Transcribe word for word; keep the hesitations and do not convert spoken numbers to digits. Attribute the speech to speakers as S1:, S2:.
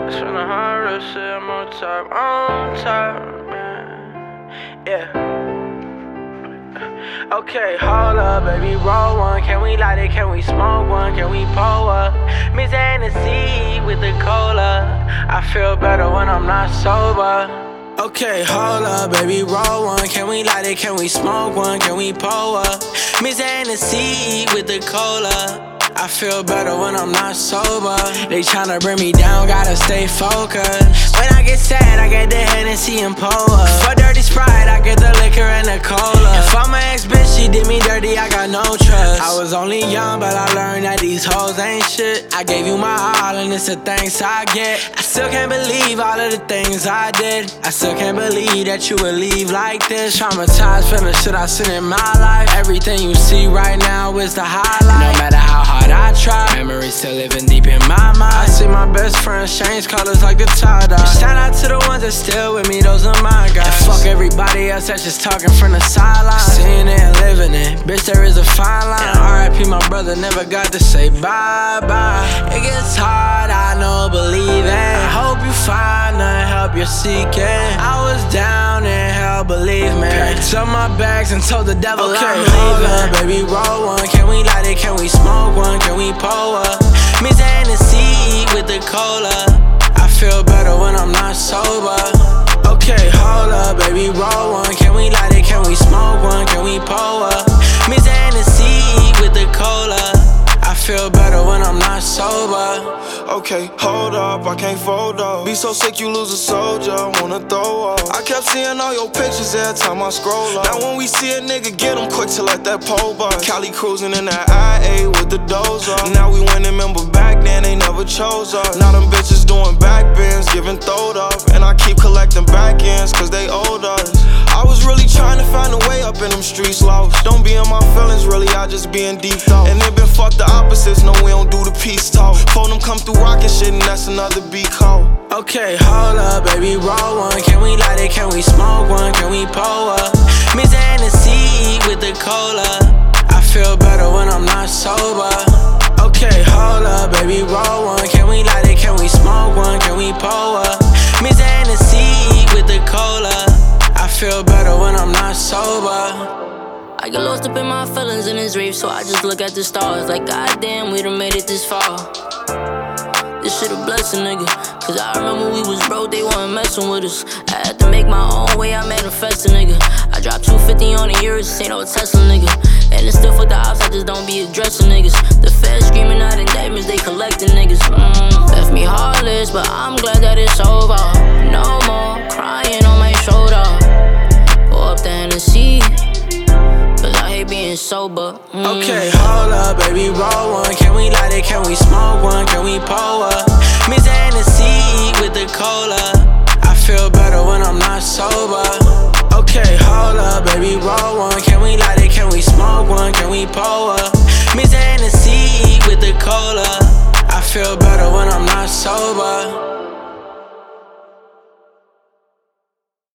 S1: It's from the horror shit, I'm on top, on top, man. Yeah. Okay, hold up, baby, roll one. Can we light it? Can we smoke one? Can we pull up? Miss Hennessy with the cola. I feel better when I'm not sober. Okay, hold up, baby, roll one. Can we light it? Can we smoke one? Can we pull up? Miss Hennessy with the cola. I feel better when I'm not sober. They tryna bring me down, gotta stay focused. When I get sad, I get the Hennessy and pull up. For dirty Sprite, I get the liquor and the cola. If I'm my ex-bitch, she did me dirty, I got no trust. I was only young, but I learned that these hoes ain't shit. I gave you my all, and it's the thanks I get. I still can't believe all of the things I did. I still can't believe that you would leave like this. Traumatized from the shit I seen in my life. Everything you see right now is the highlight. No matter how hard I try, memories still living deep in my mind. I see my best friends change colors like the tie-dye. Shout out to the ones that still with me, those are my guys. And fuck everybody else that's just talking from the sideline. Seeing it and living it, bitch, there is a fine line. And R I P my brother, never got to say bye-bye. It gets hard, I know, believe it. I hope you find the help you're seeking. I was down in hell, believe me. Packed up my bags and told the devil okay, I'm leaving. Baby, roll one. Can we light it? Can we smoke one? Can we pull up? Miss Hennessy with the cola. I feel better when I'm not sober. Okay, hold up, baby, roll one. Can we light it? Can we smoke one? Can we pull up? Miss Hennessy with the cola. I feel better when I'm not sober.
S2: Okay, hold up, I can't fold up. Be so sick you lose a soldier, wanna throw up. I kept seeing all your pictures every time I scroll up. Now when we see a nigga, get him quick to let that pole bust. Cali cruising in that I A with the dozer. Now we win, remember back then they never chose us. Now them bitches doing back bends, giving throwed up. And I keep collecting back ends, cause they owed us. I was really trying to find a way up in them streets lost. Don't be in my feelings, really, I just be in deep thought. And it been fuck the opposites, no we don't do the peace talk. Phone them come through rockin' shit and that's another beat call.
S1: Okay, hold up, baby, roll one. Can we light it? Can we smoke one? Can we pull up? Miss Hennessy with the cola. I feel better when I'm not sober. Okay, hold up, baby, roll one. Can we light it? Can we smoke one? Can we pull up? Miss Hennessy with the cola. I feel better when I'm not sober.
S3: I get lost up in my feelings in this rave, so I just look at the stars like goddamn, we done made it this far. This shit a blessing, nigga. Cause I remember we was broke, they wasn't messing with us. I had to make my own way, I manifested, nigga. I dropped two fifty on the years, this ain't no Tesla, nigga. And it's still for the ops, I just don't be addressing niggas. The feds screaming out indictments, they collecting niggas. Mm, left me heartless, but I'm glad that it's over. No more crying on my shoulder. Pour up the Hennessy, cause I hate being sober. Mm.
S1: Okay, hold up, baby, roll one. Can we light it? Can we smoke one? Can we pull up? Miss Hennessy with the cola. I feel better when I'm not sober. Okay, hold up, baby, roll one. Can we light it? Can we smoke one? Can we pull up? Miss Hennessy with the cola. I feel better when I'm not sober.